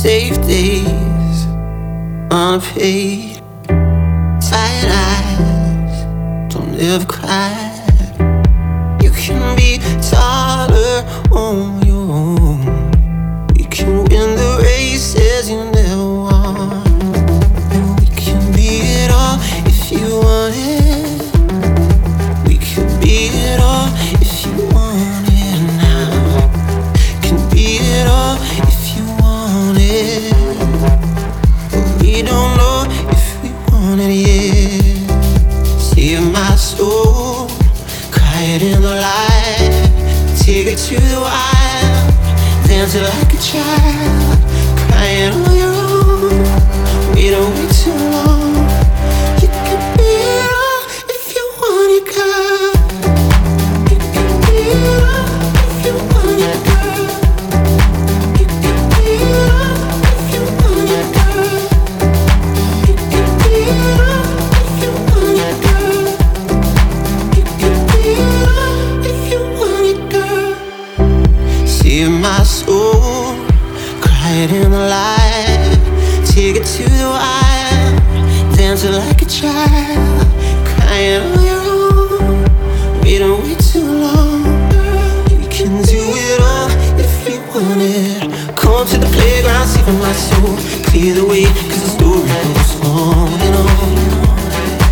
safe days, unpaid, tired eyes, don't ever cry. You can be taller on your own. We can win the races you never won. We can be it all if you want it. We can be it all if you want it now. Can be it all if you want it. But we don't know if we want it yet. Save my soul, cry it in the light. Take it to the wild, dance it like a child. Crying on your own, we don't wait too long. You can be it all if you want it, girl. You can be it all if you want it, girl. You can be it all if you want it, girl. You can be it all if you want it, girl. You can be it all if you want it, girl. Save my soul, cry it in the light. Take it to the wild, dance it like a child. Crying on your own, we don't wait too long. We can do it all if we want it. Come to the playground, save my soul, clear the way, cause the story goes on and on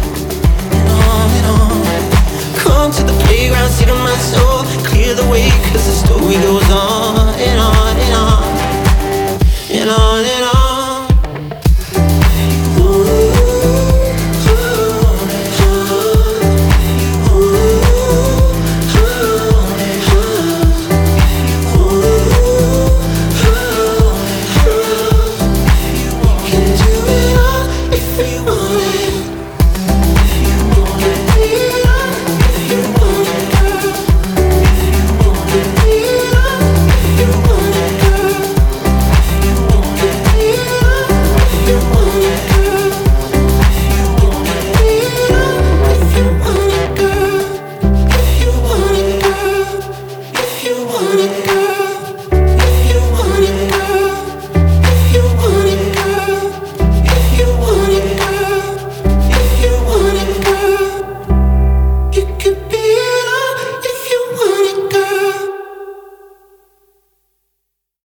and on and on. Come to the playground, save my soul, clear the way,